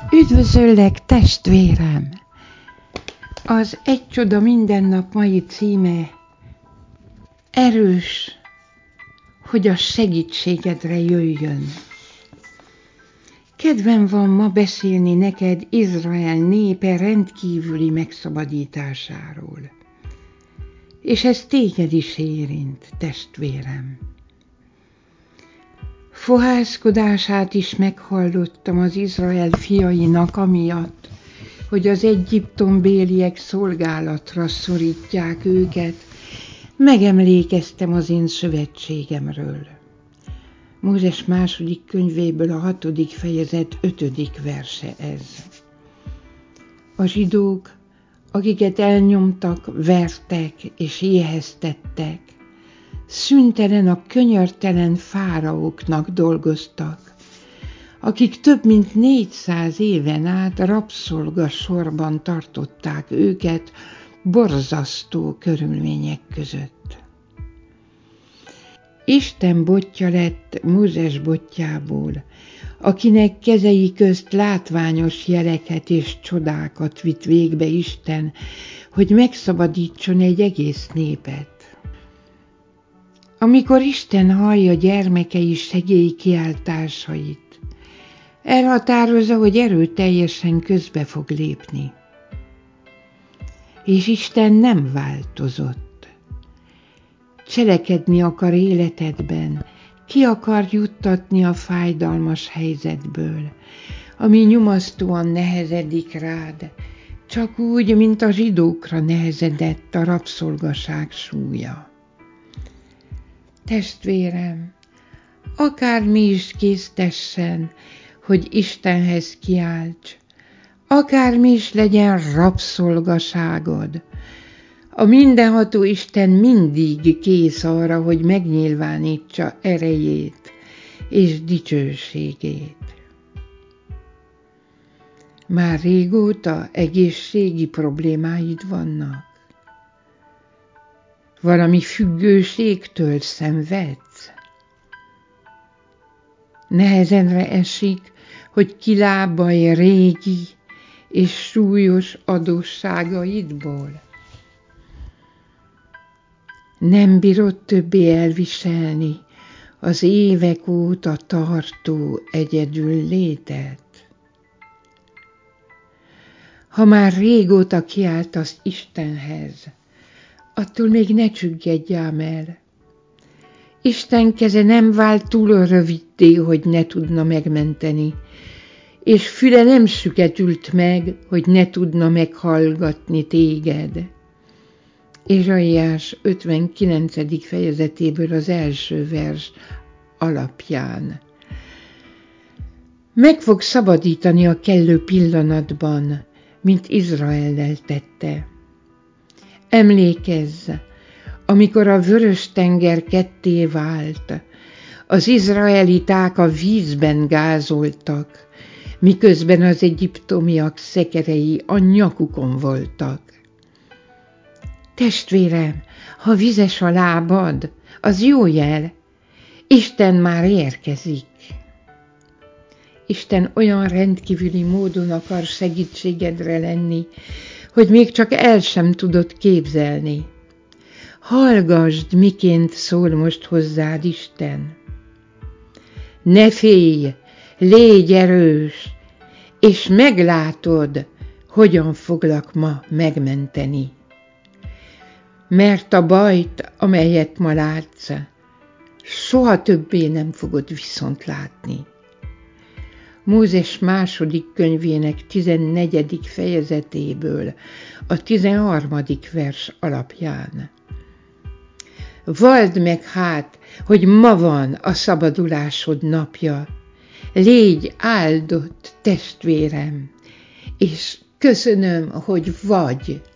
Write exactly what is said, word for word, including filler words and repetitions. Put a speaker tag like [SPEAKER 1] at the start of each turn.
[SPEAKER 1] Üdvözöllek, testvérem! Az Egy csoda minden nap mai címe erős, hogy a segítségedre jöjjön. Kedvem van ma beszélni neked Izrael népe rendkívüli megszabadításáról. És ez téged is érint, testvérem. Fohászkodását is meghallottam az Izrael fiainak amiatt, hogy az egyiptombéliek szolgálatra szorítják őket, megemlékeztem az én szövetségemről. Mózes második könyvéből a hatodik fejezet ötödik verse ez. A zsidók, akiket elnyomtak, vertek és éheztettek, szüntelen a könyörtelen fáraóknak dolgoztak, akik több mint négyszáz éven át rabszolgasorban tartották őket borzasztó körülmények között. Isten botja lett Mózes botjából, akinek kezei közt látványos jeleket és csodákat vitt végbe Isten, hogy megszabadítson egy egész népet. Amikor Isten hallja gyermekei segélykiáltásait, elhatározza, hogy erőteljesen közbe fog lépni. És Isten nem változott. Cselekedni akar életedben, ki akar juttatni a fájdalmas helyzetből, ami nyomasztóan nehezedik rád, csak úgy, mint a zsidókra nehezedett a rabszolgaság súlya. Testvérem, akármi is késztessen, hogy Istenhez kiálts, akármi is legyen rabszolgaságod, a mindenható Isten mindig kész arra, hogy megnyilvánítsa erejét és dicsőségét. Már régóta egészségi problémáid vannak? Valami függőségtől szenvedsz? Nehezenre esik, hogy kilábalj régi és súlyos adósságaidból? Nem bírod többé elviselni az évek óta tartó egyedül létet? Ha már régóta kiáltasz Istenhez, attól még ne csüggedj ám el. Isten keze nem vált túl röviddé, hogy ne tudna megmenteni, és füle nem süketült meg, hogy ne tudna meghallgatni téged. Ézsaiás ötvenkilencedik fejezetéből az első vers alapján. Meg fog szabadítani a kellő pillanatban, mint Izraellel tette. Emlékezz, amikor a Vörös-tenger ketté vált, az izraeliták a vízben gázoltak, miközben az egyiptomiak szekerei a nyakukon voltak. Testvérem, ha vizes a lábad, az jó jel, Isten már érkezik. Isten olyan rendkívüli módon akar segítségedre lenni, hogy még csak el sem tudod képzelni. Hallgasd, miként szól most hozzád Isten. Ne félj, légy erős, és meglátod, hogyan foglak ma megmenteni. Mert a bajt, amelyet ma látsz, soha többé nem fogod viszont látni. Mózes második könyvének tizennegyedik fejezetéből a tizenharmadik vers alapján. Valld meg hát, hogy ma van a szabadulásod napja. Légy áldott, testvérem, és köszönöm, hogy vagy.